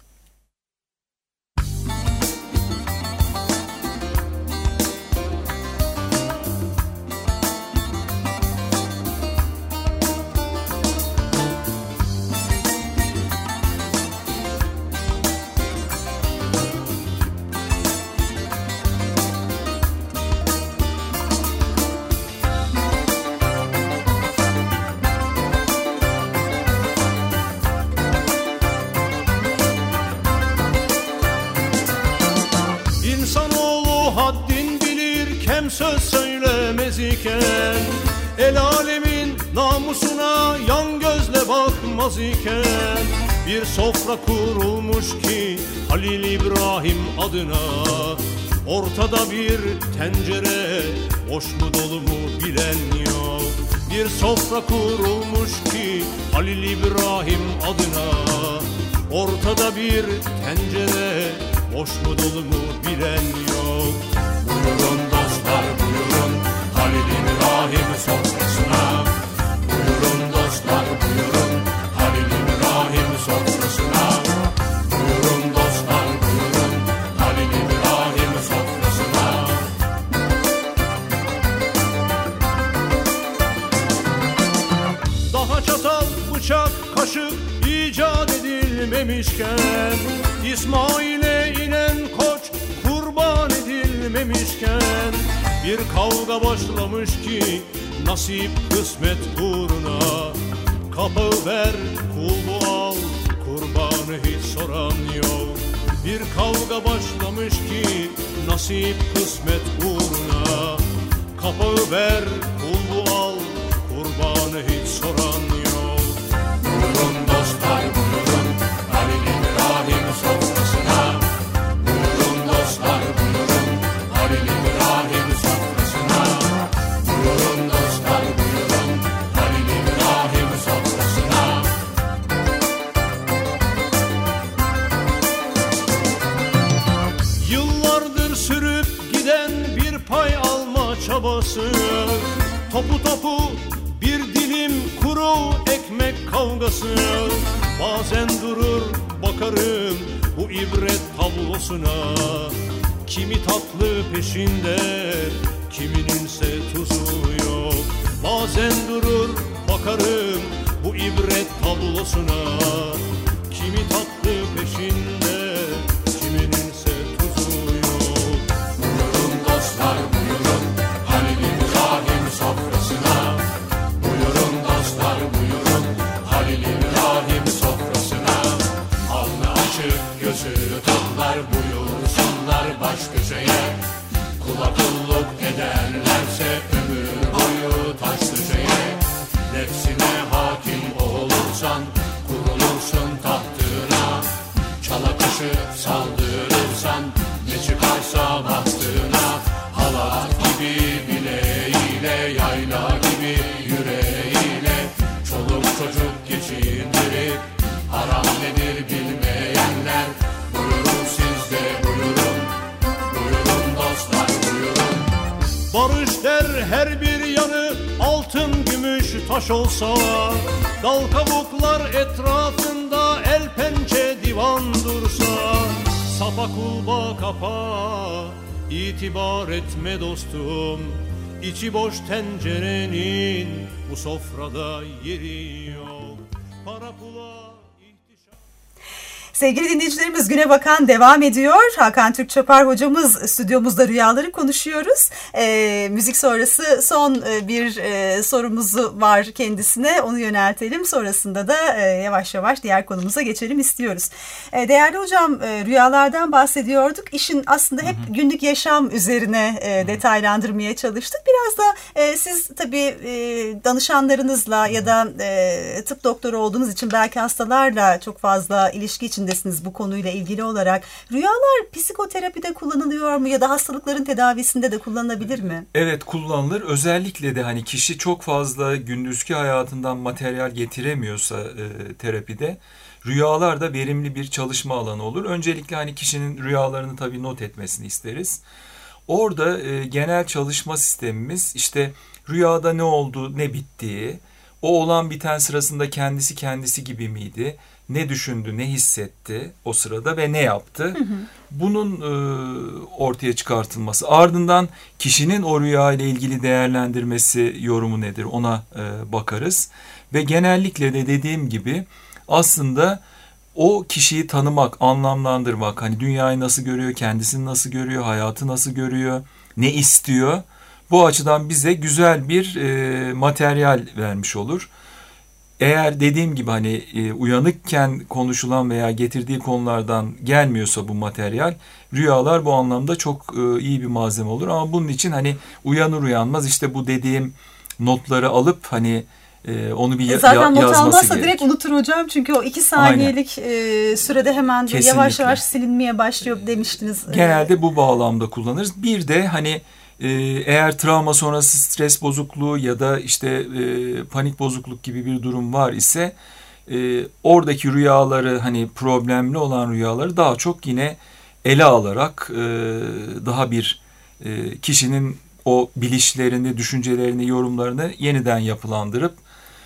İnsanoğlu haddin bilir, kem söz söylemez iken, el alemin namusuna yan gözle bakmaz iken, bir sofra kurulmuş ki Halil İbrahim adına, ortada bir tencere, boş mu dolu mu bilen yok. Bir sofra kurulmuş ki Halil İbrahim adına, ortada bir tencere, boş mu dolu mu bilen yok. Buyurun dostlar buyurun Halil İbrahim sofrasına. Buyurun dostlar buyurun Halil İbrahim sofrasına. Buyurun dostlar buyurun Halil İbrahim sofrasına. Daha çatal, bıçak, kaşık icat edilmemişken, İsmail'e inen koç kurban edilmemişken, bir kavga başlamış ki nasip kısmet uğruna. Kapağı ver, kulbu al, kurbanı hiç soran yok. Bir kavga başlamış ki nasip kısmet uğruna. Kapağı ver, kulbu al, kurbanı hiç soran yok. Buyurun dostlar buyurun Halil İbrahim sofrasına. Buyurun dostlar buyurun Halil İbrahim sofrasına. Buyurun dostlar buyurun Halil İbrahim sofrasına. Yıllardır sürüp giden bir pay alma çabası, topu topu bir dilim kuru ekmek kavgası. Bazen durur bakarım bu ibret tablosuna. Kimi tatlı peşinde, kimininse tuzu yok. Bazen durur bakarım bu ibret tablosuna. Kimi tatlı peşinde, kimininse tuzu yok. Buyurun dostlar buyurun Halil İbrahim sofrasına. Buyurun dostlar buyurun Halil İbrahim sofrasına. Alnı açık gözü tonlar buyursunlar baş köşeye. Kula kulluk ederlerse ömür boyu taş köşeye. Nefsine hakim olursan kurulursun tahtına. Çala kaşı saldırırsan ne çıkarsa baktığına. Halat gibi bileğiyle, yayla gibi yüreğiyle, çoluk çocuk geçindirip haram nedir bilmeyenler. Buyurun siz de buyurun, buyurun dostlar buyurun. Barış der her bir yanı altın gümüş taş olsa, dal kavuklar etrafında el pençe divan dursa. Sapa kulba kapa, itibar etme dostum. İçi boş tencerenin bu sofrada yeri yok. Para pula ihtişam. Sevgili dinleyicilerimiz, Güne Bakan devam ediyor. Hakan Türkçapar hocamız stüdyomuzda, rüyaları konuşuyoruz. Müzik sonrası son bir sorumuzu var kendisine. Onu yöneltelim. Sonrasında da yavaş yavaş diğer konumuza geçelim istiyoruz. Değerli hocam, rüyalardan bahsediyorduk. İşin aslında hep günlük yaşam üzerine detaylandırmaya çalıştık. Biraz da siz tabii danışanlarınızla ya da tıp doktoru olduğunuz için belki hastalarla çok fazla ilişki içindesiniz bu konuyla ilgili olarak. Rüyalar psikoterapide kullanılıyor mu ya da hastalıkların tedavisinde de kullanılabilir mi? Evet, kullanılır. Özellikle de hani kişi çok fazla gündüzki hayatından materyal getiremiyorsa terapide, rüyalar da verimli bir çalışma alanı olur. Öncelikle hani kişinin rüyalarını tabii not etmesini isteriz. Orada genel çalışma sistemimiz işte rüyada ne oldu, ne bittiği, o olan biten sırasında kendisi gibi miydi, ne düşündü, ne hissetti o sırada ve ne yaptı? Bunun ortaya çıkartılması. Ardından kişinin o rüya ile ilgili değerlendirmesi, yorumu nedir ona bakarız. Ve genellikle de dediğim gibi aslında o kişiyi tanımak, anlamlandırmak, hani dünyayı nasıl görüyor, kendisini nasıl görüyor, hayatı nasıl görüyor, ne istiyor. Bu açıdan bize güzel bir materyal vermiş olur. Eğer dediğim gibi hani uyanıkken konuşulan veya getirdiği konulardan gelmiyorsa bu materyal, rüyalar bu anlamda çok iyi bir malzeme olur. Ama bunun için hani uyanır uyanmaz işte bu dediğim notları alıp hani onu bir zaten yazması not almazsa gerek. direkt unutur hocam. Çünkü o 2 saniyelik sürede hemen yavaş yavaş silinmeye başlıyor demiştiniz. Genelde bu bağlamda kullanırız. Bir de hani eğer travma sonrası stres bozukluğu ya da işte panik bozukluk gibi bir durum var ise oradaki rüyaları, hani problemli olan rüyaları daha çok yine ele alarak daha bir kişinin o bilişlerini, düşüncelerini, yorumlarını yeniden yapılandırıp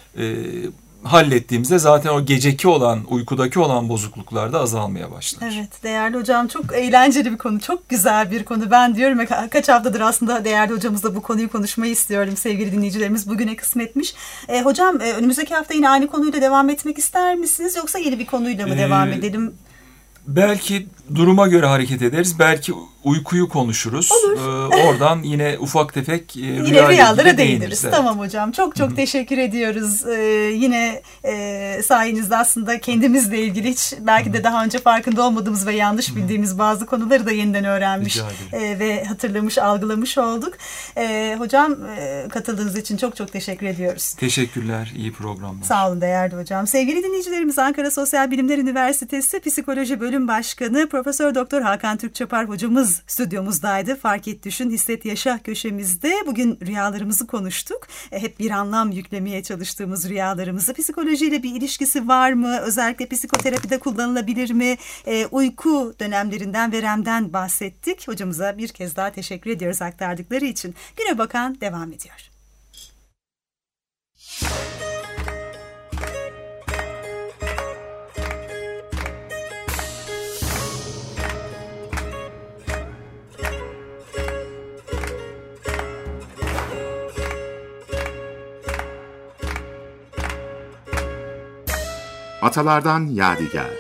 hallettiğimizde zaten o geceki olan, uykudaki olan bozukluklar da azalmaya başlar. Evet, değerli hocam, çok eğlenceli bir konu, çok güzel bir konu. Ben diyorum ya, kaç haftadır aslında değerli hocamızla bu konuyu konuşmayı istiyorum. Sevgili dinleyicilerimiz, bugüne kısmetmiş. Hocam, önümüzdeki hafta yine aynı konuyla devam etmek ister misiniz? Yoksa yeni bir konuyla mı devam edelim? Belki duruma göre hareket ederiz. Belki uykuyu konuşuruz. Oradan yine ufak tefek rüyalara değiniriz. Evet. Tamam hocam. Çok teşekkür ediyoruz. Yine sayenizde aslında kendimizle ilgili hiç belki de daha önce farkında olmadığımız ve yanlış bildiğimiz bazı konuları da yeniden öğrenmiş ve hatırlamış, algılamış olduk. Hocam, katıldığınız için çok teşekkür ediyoruz. Teşekkürler. İyi programlar. Sağ olun değerli hocam. Sevgili dinleyicilerimiz, Ankara Sosyal Bilimler Üniversitesi Psikoloji Bölüm Başkanı Profesör Doktor Hakan Türkçapar hocamız stüdyomuzdaydı. Fark et, düşün, hisset, yaşa köşemizde. Bugün rüyalarımızı konuştuk. Hep bir anlam yüklemeye çalıştığımız rüyalarımızı. Psikolojiyle bir ilişkisi var mı? Özellikle psikoterapide kullanılabilir mi? Uyku dönemlerinden ve REM'den bahsettik. Hocamıza bir kez daha teşekkür ediyoruz aktardıkları için. Güne Bakan devam ediyor. Atalardan Yadigar.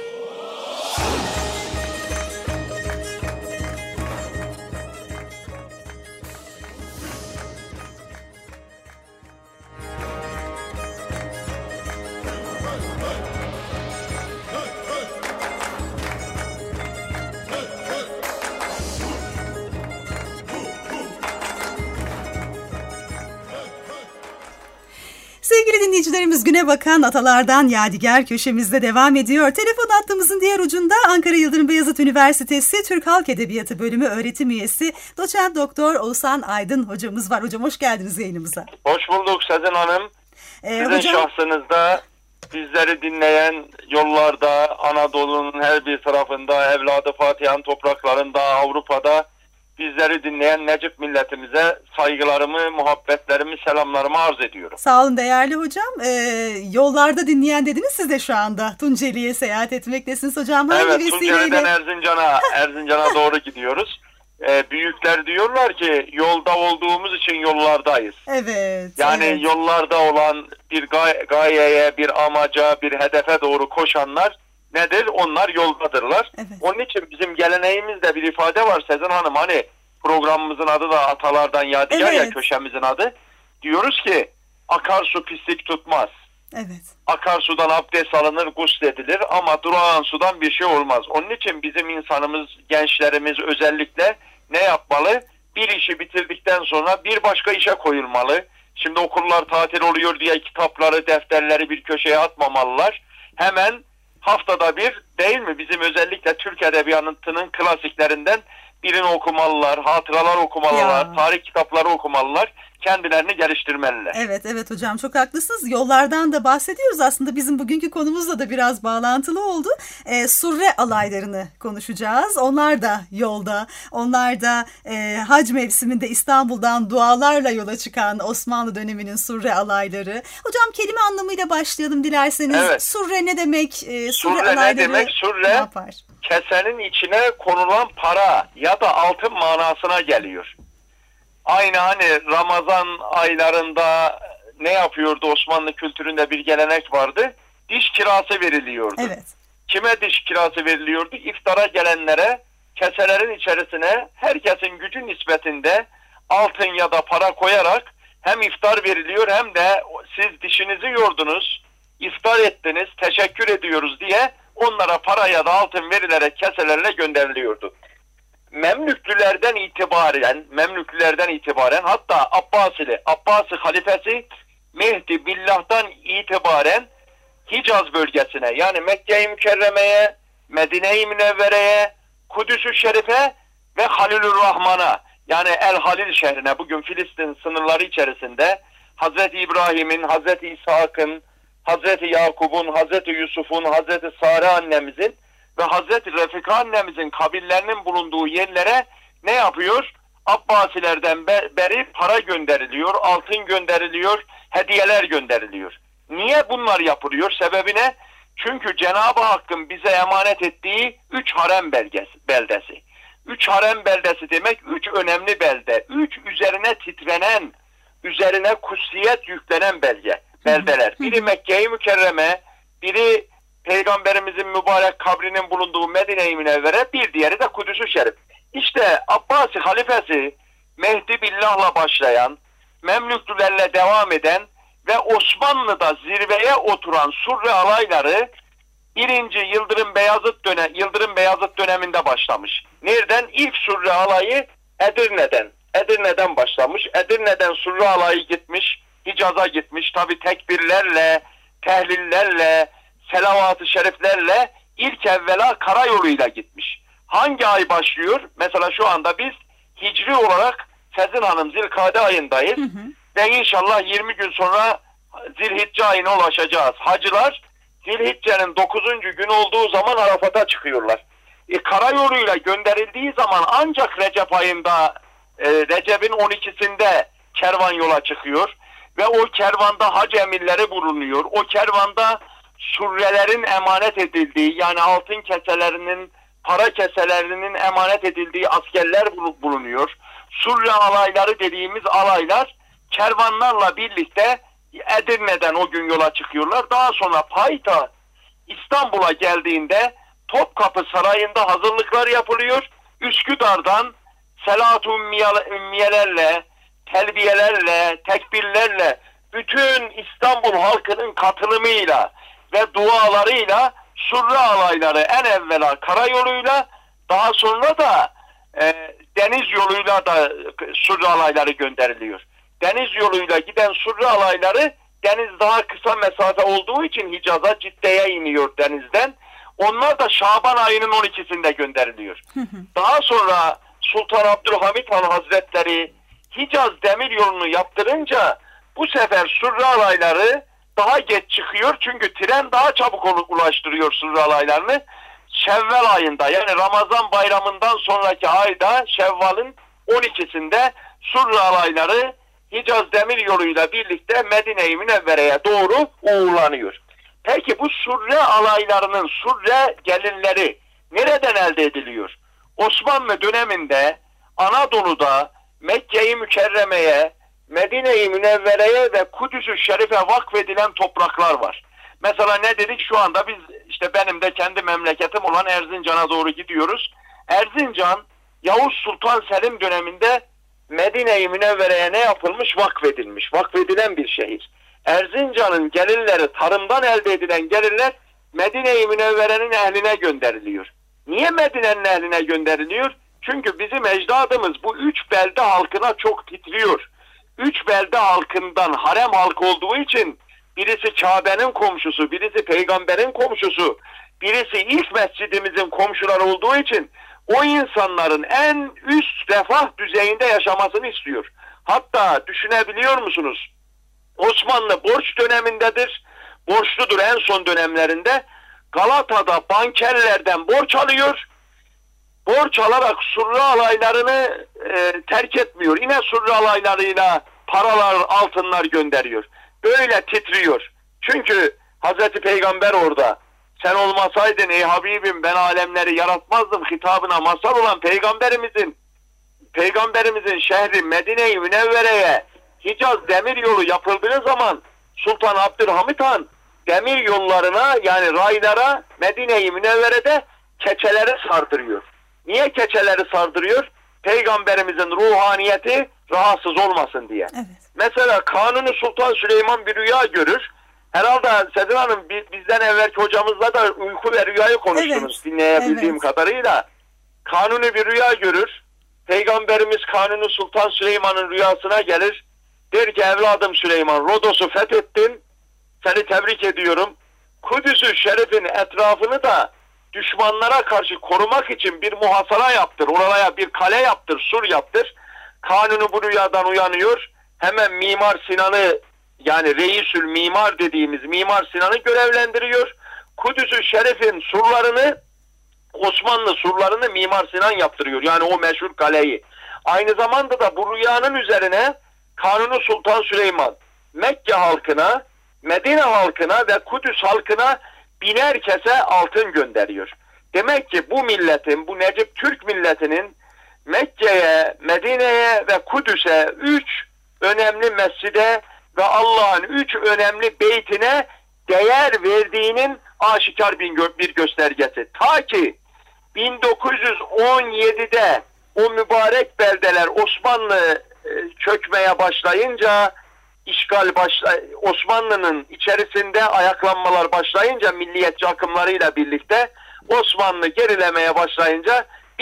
Sevgili dinleyicilerimiz, Güne Bakan Atalardan Yadigar köşemizde devam ediyor. Telefon hattımızın diğer ucunda Ankara Yıldırım Beyazıt Üniversitesi Türk Halk Edebiyatı Bölümü öğretim üyesi Doçent Doktor Oğuzhan Aydın hocamız var. Hocam, hoş geldiniz yayınımıza. Hoş bulduk Sezen Hanım. Sizin şahsınızda bizleri dinleyen, yollarda, Anadolu'nun her bir tarafında, evladı Fatiha'nın topraklarında, Avrupa'da bizleri dinleyen Necip milletimize saygılarımı, muhabbetlerimi, selamlarımı arz ediyorum. Sağ olun değerli hocam. Yollarda dinleyen dediniz, siz de şu anda Tunceli'ye seyahat etmektesiniz hocam. Evet, Tunceli'den Erzincan'a doğru gidiyoruz. Büyükler diyorlar ki yolda olduğumuz için yollardayız. Evet. Yani yollarda olan bir gayeye, bir amaca, bir hedefe doğru koşanlar nedir? Onlar yoldadırlar. Evet. Onun için bizim geleneğimizde bir ifade var Sezen Hanım. Hani programımızın adı da Atalardan Yadigar, ya köşemizin adı. Diyoruz ki akarsu pislik tutmaz. Evet. Akarsudan abdest alınır, gusledilir ama durağan sudan bir şey olmaz. Onun için bizim insanımız, gençlerimiz özellikle ne yapmalı? Bir işi bitirdikten sonra bir başka işe koyulmalı. Şimdi okullar tatil oluyor diye kitapları, defterleri bir köşeye atmamalılar. Hemen haftada bir, değil mi? Bizim özellikle Türk Edebiyatı'nın klasiklerinden birini okumalılar, hatıralar okumalılar, tarih kitapları okumalılar, kendilerini geliştirmeliler. Evet hocam, çok haklısınız. Yollardan da bahsediyoruz. Aslında bizim bugünkü konumuzla da biraz bağlantılı oldu. Surre alaylarını konuşacağız. Onlar da yolda. Onlar da hac mevsiminde İstanbul'dan dualarla yola çıkan Osmanlı döneminin surre alayları. Hocam kelime anlamıyla başlayalım dilerseniz. Evet. Surre ne demek? Surre ne demek? Surre, yapar? Kesenin içine konulan para ya da altın manasına geliyor. Aynı hani Ramazan aylarında ne yapıyordu, Osmanlı kültüründe bir gelenek vardı. Diş kirası veriliyordu. Evet. Kime diş kirası veriliyordu? İftara gelenlere keselerin içerisine herkesin gücü nispetinde altın ya da para koyarak hem iftar veriliyor hem de siz dişinizi yordunuz, iftar ettiniz, teşekkür ediyoruz diye onlara para ya da altın verilerek keselerle gönderiliyordu. Memlüklülerden itibaren hatta Abbasi halifesi Mehdi Billah'tan itibaren Hicaz bölgesine, yani Mekke-i Mükerreme'ye, Medine-i Münevvere'ye, Kudüs-ü Şerif'e ve Halilurrahman'a, yani El Halil şehrine, bugün Filistin sınırları içerisinde Hazreti İbrahim'in, Hazreti İshak'ın, Hazreti Yakub'un, Hazreti Yusuf'un, Hazreti Sare annemizin ve Hazreti Refika annemizin kabirlerinin bulunduğu yerlere ne yapıyor? Abbasilerden beri para gönderiliyor, altın gönderiliyor, hediyeler gönderiliyor. Niye bunlar yapılıyor? Sebebi ne? Çünkü Cenab-ı Hakk'ın bize emanet ettiği 3 harem beldesi. 3 harem beldesi demek 3 önemli belde. 3 üzerine titrenen, üzerine kutsiyet yüklenen beldeler. Biri Mekke-i Mükerreme, biri Peygamberimizin mübarek kabrinin bulunduğu Medine-i Münevvere, bir diğeri de Kudüs-ü Şerif. İşte Abbasi halifesi Mehdi Billah'la başlayan, Memlüklülerle devam eden ve Osmanlı'da zirveye oturan surre alayları 1. Yıldırım Beyazıt döneminde başlamış. Nereden? İlk surre alayı Edirne'den başlamış. Edirne'den surre alayı gitmiş, Hicaz'a gitmiş. Tabi tekbirlerle, tehlillerle, selavat-ı şeriflerle ilk evvela karayoluyla gitmiş. Hangi ay başlıyor? Mesela şu anda biz hicri olarak Sezin Hanım Zilkade ayındayız. Ve inşallah 20 gün sonra Zilhicce ayına ulaşacağız. Hacılar Zilhicce'nin 9. gün olduğu zaman Arafat'a çıkıyorlar. Karayoluyla gönderildiği zaman ancak Recep ayında, Recep'in 12'sinde kervan yola çıkıyor. Ve o kervanda hac emirleri bulunuyor. O kervanda surrelerin emanet edildiği, yani altın keselerinin, para keselerinin emanet edildiği askerler bulunuyor. Surre alayları dediğimiz alaylar kervanlarla birlikte Edirne'den o gün yola çıkıyorlar. Daha sonra payitaht İstanbul'a geldiğinde Topkapı Sarayı'nda hazırlıklar yapılıyor. Üsküdar'dan Selat-ı Ümmiyelerle, telbiyelerle, tekbirlerle, bütün İstanbul halkının katılımıyla ve dualarıyla surre alayları en evvela karayoluyla, daha sonra da deniz yoluyla da surre alayları gönderiliyor. Deniz yoluyla giden surre alayları, deniz daha kısa mesafe olduğu için Hicaz'a, Cidde'ye iniyor denizden. Onlar da Şaban ayının 12'sinde gönderiliyor. Daha sonra Sultan Abdülhamit Han Hazretleri Hicaz demir yolunu yaptırınca bu sefer surre alayları daha geç çıkıyor. Çünkü tren daha çabuk ulaştırıyor surre alaylarını. Şevval ayında, yani Ramazan bayramından sonraki ayda Şevval'in 12'sinde surre alayları Hicaz demir yoluyla birlikte Medine-i Münevvere'ye doğru uğurlanıyor. Peki bu surre alaylarının surre gelirleri nereden elde ediliyor? Osmanlı döneminde Anadolu'da Mekke-i Mükerreme'ye, Medine-i Münevvere'ye ve Kudüs-ü Şerif'e vakfedilen topraklar var. Mesela ne dedik? Şu anda biz işte benim de kendi memleketim olan Erzincan'a doğru gidiyoruz. Erzincan Yavuz Sultan Selim döneminde Medine-i Münevvere'ye ne yapılmış? Vakfedilmiş. Vakfedilen bir şehir. Erzincan'ın gelirleri, tarımdan elde edilen gelirler Medine-i Münevvere'nin ehline gönderiliyor. Niye Medine'nin ehline gönderiliyor? Çünkü bizim ecdadımız bu 3 belde halkına çok titriyor. 3 belde halkından harem halkı olduğu için birisi Kabe'nin komşusu, birisi peygamberin komşusu, birisi ilk mescidimizin komşuları olduğu için o insanların en üst refah düzeyinde yaşamasını istiyor. Hatta düşünebiliyor musunuz? Osmanlı borç dönemindedir. Borçludur en son dönemlerinde. Galata'da bankerlerden borç alıyor. Borç alarak surra alaylarını terk etmiyor. Yine surra alaylarıyla paralar, altınlar gönderiyor. Böyle titriyor. Çünkü Hazreti Peygamber orada. Sen olmasaydın ey Habibim ben alemleri yaratmazdım hitabına mazhar olan Peygamberimizin şehri Medine-i Münevvere'ye Hicaz demiryolu yapıldığı zaman Sultan Abdülhamit Han demir yollarına yani raylara Medine-i Münevvere'de keçeleri sardırıyor. Niye keçeleri sardırıyor? Peygamberimizin ruhaniyeti rahatsız olmasın diye. Evet. Mesela Kanuni Sultan Süleyman bir rüya görür. Herhalde Sedin Hanım bizden evvelki hocamızla da uyku ve rüyayı konuştunuz dinleyebildiğim kadarıyla. Kanuni bir rüya görür. Peygamberimiz Kanuni Sultan Süleyman'ın rüyasına gelir. Der ki evladım Süleyman Rodos'u fethettin. Seni tebrik ediyorum. Kudüs-ü Şerif'in etrafını da düşmanlara karşı korumak için bir muhasara yaptır. Oraya bir kale yaptır, sur yaptır. Kanuni bu rüyadan uyanıyor. Hemen Mimar Sinan'ı yani Reisül Mimar dediğimiz Mimar Sinan'ı görevlendiriyor. Kudüs-ü Şerif'in surlarını Osmanlı surlarını Mimar Sinan yaptırıyor. Yani o meşhur kaleyi. Aynı zamanda da bu rüyanın üzerine Kanuni Sultan Süleyman Mekke halkına, Medine halkına ve Kudüs halkına 1000'er kese altın gönderiyor. Demek ki bu milletin, bu Necip Türk milletinin Mekke'ye, Medine'ye ve Kudüs'e 3 önemli mescide ve Allah'ın 3 önemli beytine değer verdiğinin aşikar bir göstergesi. Ta ki 1917'de o mübarek beldeler Osmanlı çökmeye başlayınca, Osmanlı'nın içerisinde ayaklanmalar başlayınca milliyetçi akımlarıyla birlikte Osmanlı gerilemeye başlayınca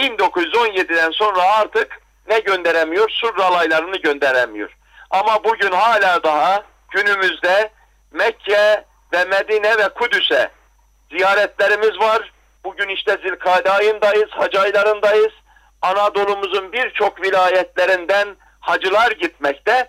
1917'den sonra artık ne gönderemiyor? Surra alaylarını gönderemiyor. Ama bugün hala daha günümüzde Mekke ve Medine ve Kudüs'e ziyaretlerimiz var. Bugün işte Zilkade ayındayız, hac aylarındayız. Anadolu'muzun birçok vilayetlerinden hacılar gitmekte.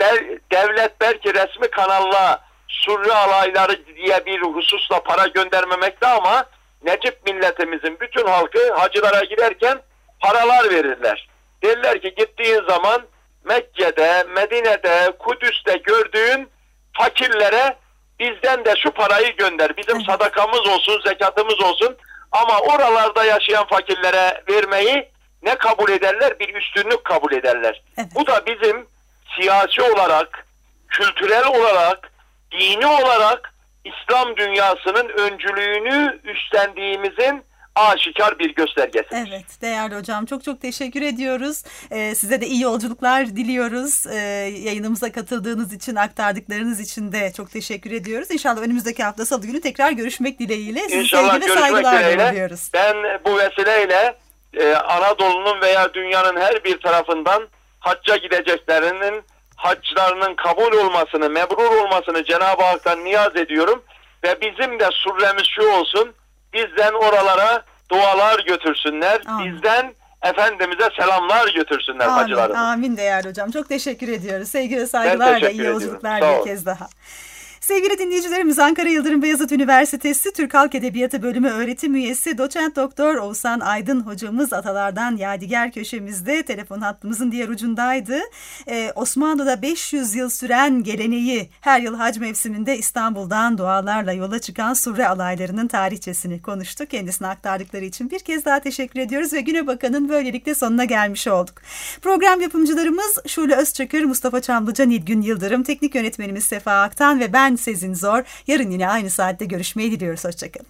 Devlet belki resmi kanalla surra alayları diye bir hususla para göndermemekte ama Necip milletimizin bütün halkı hacılara giderken paralar verirler. Derler ki gittiğin zaman Mekke'de, Medine'de, Kudüs'te gördüğün fakirlere bizden de şu parayı gönder. Bizim sadakamız olsun, zekatımız olsun. Ama oralarda yaşayan fakirlere vermeyi ne kabul ederler? Bir üstünlük kabul ederler. Evet. Bu da bizim siyasi olarak, kültürel olarak, dini olarak İslam dünyasının öncülüğünü üstlendiğimizin aşikar bir göstergesi. Evet değerli hocam çok çok teşekkür ediyoruz. Size de iyi yolculuklar diliyoruz. Yayınımıza katıldığınız için, aktardıklarınız için de çok teşekkür ediyoruz. İnşallah önümüzdeki hafta Salı günü tekrar görüşmek dileğiyle. Sizi sevgiyle saygılar diliyoruz. Ben bu vesileyle Anadolu'nun veya dünyanın her bir tarafından hacca gideceklerinin haclarının kabul olmasını, mebrur olmasını Cenab-ı Hak'tan niyaz ediyorum. Ve bizim de surremiz şu olsun, bizden oralara dualar götürsünler, bizden Efendimiz'e selamlar götürsünler hacılarımız. Amin değerli hocam. Çok teşekkür ediyoruz. Sevgi saygılarla iyi yolculuklar bir kez daha. Sevgili dinleyicilerimiz, Ankara Yıldırım Beyazıt Üniversitesi Türk Halk Edebiyatı Bölümü öğretim üyesi Doçent Doktor Oğuzhan Aydın hocamız Atalardan Yadigar köşemizde telefon hattımızın diğer ucundaydı. Osmanlı'da 500 yıl süren geleneği her yıl hac mevsiminde İstanbul'dan dualarla yola çıkan surre alaylarının tarihçesini konuştuk. Kendisine aktardıkları için bir kez daha teşekkür ediyoruz ve Güne Bakan'ın böylelikle sonuna gelmiş olduk. Program yapımcılarımız Şule Özçakır, Mustafa Çamlıca, Nilgün Yıldırım, teknik yönetmenimiz Sefa Aktan ve ben Ben Sezin Zor. Yarın yine aynı saatte görüşmeyi diliyoruz. Hoşçakalın.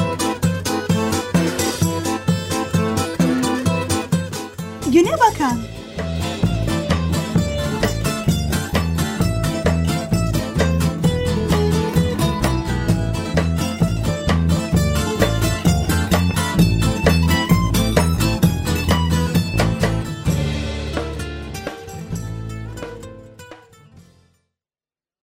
Güne bakan.